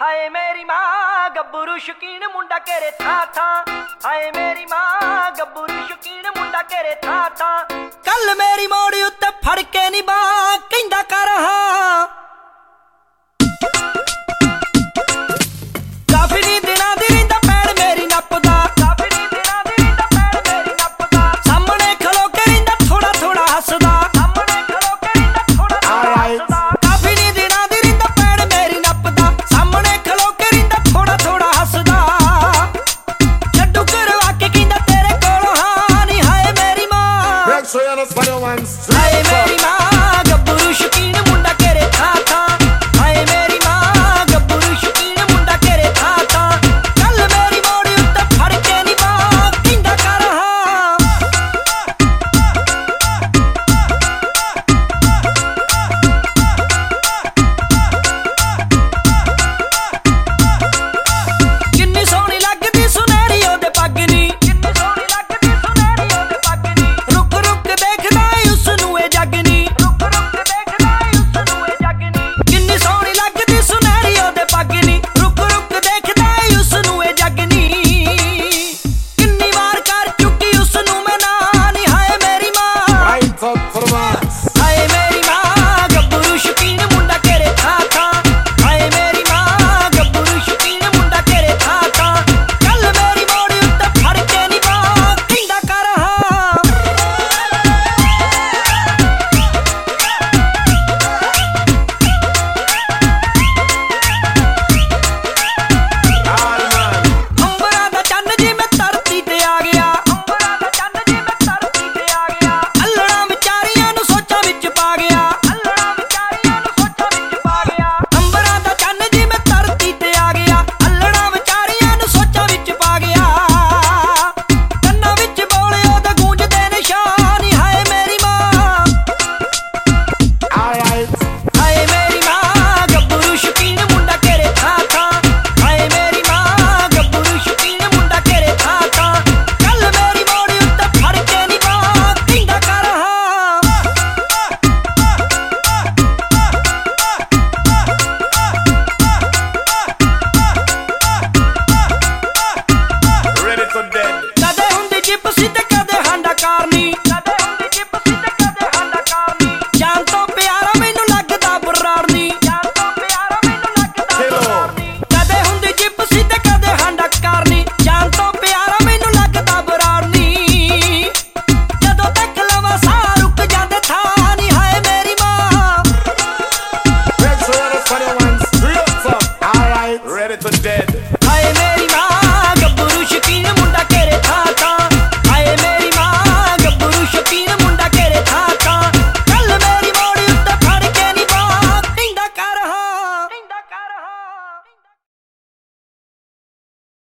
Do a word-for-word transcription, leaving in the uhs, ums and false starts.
ਹਾਏ ਮੇਰੀ ਮਾਂ ਗੱਭਰੂ ਸ਼ੌਕੀਨ ਮੁੰਡਾ ਘੇਰੇ ਥਾਂ ਥਾਂ। ਹਾਏ ਮੇਰੀ ਮਾਂ ਗੱਭਰੂ ਸ਼ੌਕੀਨ ਮੁੰਡਾ ਘੇਰੇ ਥਾਂ ਥਾਂ। ਕੱਲ ਮੇਰੀ ਮੋੜੀ ਉੱਤੇ ਫੜ ਕੇ ਨੀ ਬਾਂਹ ਕਹਿੰਦਾ ਕਰ ਹਾਂ। ਕਾਫੀ ਨੀ ਦਿਨਾਂ ਦੀ ਰਹਿੰਦਾ ਪੈਣ ਮੇਰੀ ਨੱਪਦਾ। ਕਾਫੀ ਨੀ ਦਿਨਾਂ ਦੀ ਰਹਿੰਦਾ ਪੈਣ ਮੇਰੀ ਨੱਪਦਾ। ਸਾਹਮਣੇ ਖਲੋ ਕੇ ਰਹਿੰਦਾ ਥੋੜਾ ਥੋੜਾ ਹੱਸਦਾ। ਸਾਹਮਣੇ ਖਲੋ ਕੇ ਰਹਿੰਦਾ ਥੋੜਾ ਥੋੜਾ ਹੱਸਦਾ। ਕਾਫੀ ਨੀ ਦਿਨਾਂ ਦੀ ਰਹਿੰਦਾ ਪੈਣ ਮੇਰੀ ਨੱਪਦਾ। ਸਾਹਮਣੇ ਖਲੋ ਕੇ ਰਹਿੰਦਾ ਥੋੜਾ ਥੋੜਾ ਹੱਸਦਾ। ਛੱਡੂ ਕਰਵਾ ਕੇ ਕਹਿੰਦਾ ਤੇਰੇ ਕੋਲੋਂ ਹਾਂ ਨੀ। ਹਾਏ ਮੇਰੀ ਮਾਂ ਹਾਏ ਮੇਰੀ ਮਾਂ ਗੱਭਰੂ ਸ਼ੌਕੀਨ ਮੁੰਡਾ ਘੇਰੇ ਥਾਂ ਥਾਂ। ਹਾਏ ਮੇਰੀ ਮਾਂ ਗੱਭਰੂ ਸ਼ੌਕੀਨ ਮੁੰਡਾ ਘੇਰੇ ਥਾਂ ਥਾਂ। ਕੱਲ ਮੇਰੀ ਮੋੜੀ ਉੱਤੇ ਫੜ ਕੇ ਨੀ ਬਾਂਹ ਕਹਿੰਦਾ ਕਰ ਹਾਂ। ਕਿੰਨੀ ਸੋਹਣੀ ਲੱਗਦੀ ਸੁਨਹਿਰੀ ਉਹਦੇ ਪੱਗ ਨੀ। ਕਿੰਨੀ ਸੋਹਣੀ ਲੱਗਦੀ ਸੁਨਹਿਰੀ ਉਹਦੇ ਪੱਗ ਨੀ। ਰੁਕ ਰੁਕ ਦੇਖਦਾ ਏ ਉਸ ਨੂੰ ਇਹ ਜੱਗ ਨੀ। ਰੁਕ ਰੁਕ ਦੇਖਦਾ ਏ ਉਸ ਨੂੰ ਇਹ ਜੱਗ ਨੀ। ਕਿੰਨੀ ਸੋਹਣੀ ਲੱਗਦੀ ਸੁਨਹਿਰੀ ਉਹਦੇ ਪੱਗ ਨੀ। ਰੁਕ ਰੁਕ ਦੇਖਦਾ ਏ ਉਸ ਨੂੰ ਇਹ ਜੱਗ ਨੀ। ਕਿੰਨੀ ਵਾਰ ਕਰ ਚੁੱਕੀ ਉਸ ਨੂੰ ਮੈਂ ਨਾ ਨੀ। ਹਾਏ ਮੇਰੀ ਮਾਂ ਹਾਏ ਮੇਰੀ ਮਾਂ ਗੱਭਰੂ ਸ਼ੌਕੀਨ ਮੁੰਡਾ ਘੇਰੇ ਥਾਂ ਥਾਂ। ਹਾਏ ਮੇਰੀ ਮਾਂ ਗੱਭਰੂ ਸ਼ੌਕੀਨ ਮੁੰਡਾ ਘੇਰੇ ਥਾਂ ਥਾਂ। ਕੱਲ ਮੇਰੀ ਮੋੜੀ ਉੱਤੇ ਫੜ ਕੇ ਨੀ ਬਾਂਹ ਕਹਿੰਦਾ ਕਰ ਹਾਂ। ਅੰਬਰਾਂ ਦਾ ਚੰਨ ਜਿਵੇਂ ਧਰਤੀ ਤੇ ਆ ਗਿਆ। ਅੰਬਰਾਂ ਦਾ ਚੰਨ ਜਿਵੇਂ ਧਰਤੀ ਤੇ ਆ ਗਿਆ। ਅੱਲੜਾਂ ਵਿਚਾਰੀਆਂ ਨੂੰ ਸੋਚਾਂ ਵਿੱਚ ਪਾ ਗਿਆ। ਅੱਲੜਾਂ ਵਿਚਾਰੀਆਂ ਨੂੰ ਸੋਚਾਂ ਵਿੱਚ ਪਾ ਗਿਆ। ਅੰਬਰਾਂ ਦਾ ਚੰਨ ਜਿਵੇਂ ਧਰਤੀ ਤੇ ਆ ਗਿਆ। ਅੱਲੜਾਂ ਵਿਚਾਰੀਆਂ ਨੂੰ ਸੋਚਾਂ ਵਿੱਚ ਪਾ ਗਿਆ। ਕੰਨਾਂ ਵਿੱਚ ਬੋਲੇ ਉਹਦੇ ਗੂੰਜਦੇ ਨਿਸ਼ਾਨ। ਹਾਏ ਮੇਰੀ ਮਾਂ ਹਾਏ ਮੇਰੀ ਮਾਂ ਗੱਭਰੂ ਸ਼ੌਕੀਨ ਮੁੰਡਾ ਘੇਰੇ ਥਾਂ ਥਾਂ। ਹਾਏ ਮੇਰੀ ਮਾਂ ਗੱਭਰੂ ਸ਼ੌਕੀਨ ਮੁੰਡਾ ਘੇਰੇ ਥਾਂ ਥਾਂ। ਕੱਲ ਮੇਰੀ ਮੋੜੀ ਉੱਤੇ ਫੜ ਕੇ ਨੀ ਬਾਂਹ ਕਹਿੰਦਾ ਕਰ ਹਾਂ। ਕਦੇ ਹੁੰਦੀ ਜਿਪਸੀ ਤੇ ਕਦੇ ਹਾਂਡਾ ਕਾਰਨੀ। ਕਦੇ ਹੁੰਦੀ ਜਿਪਸੀ ਤੇ ਕਦੇ ਹਾਂਡਾ ਕਾਰਨੀ। ਜਾਨ ਤੋਂ ਪਿਆਰਾ ਮੈਨੂੰ ਲੱਗਦਾ ਬਰਾੜਨੀ। ਜਾਨ ਤੋਂ ਪਿਆਰਾ ਮੈਨੂੰ ਲੱਗਦਾ ਬਰਾੜਨੀ। ਕਦੇ ਹੁੰਦੀ ਜਿਪਸੀ ਤੇ ਕਦੇ ਹਾਂਡਾ ਕਾਰਨੀ। ਜਾਨ ਤੋਂ ਪਿਆਰਾ ਮੈਨੂੰ ਲੱਗਦਾ ਬਰਾੜਨੀ। ਜਦੋਂ ਤੱਕ ਲਵਾਂ ਸਾਹ ਰੁਕ ਜਾਂਦੇ ਥਾਂ ਨੀ। ਹਾਏ ਮੇਰੀ ਮਾਂ Ready to dead.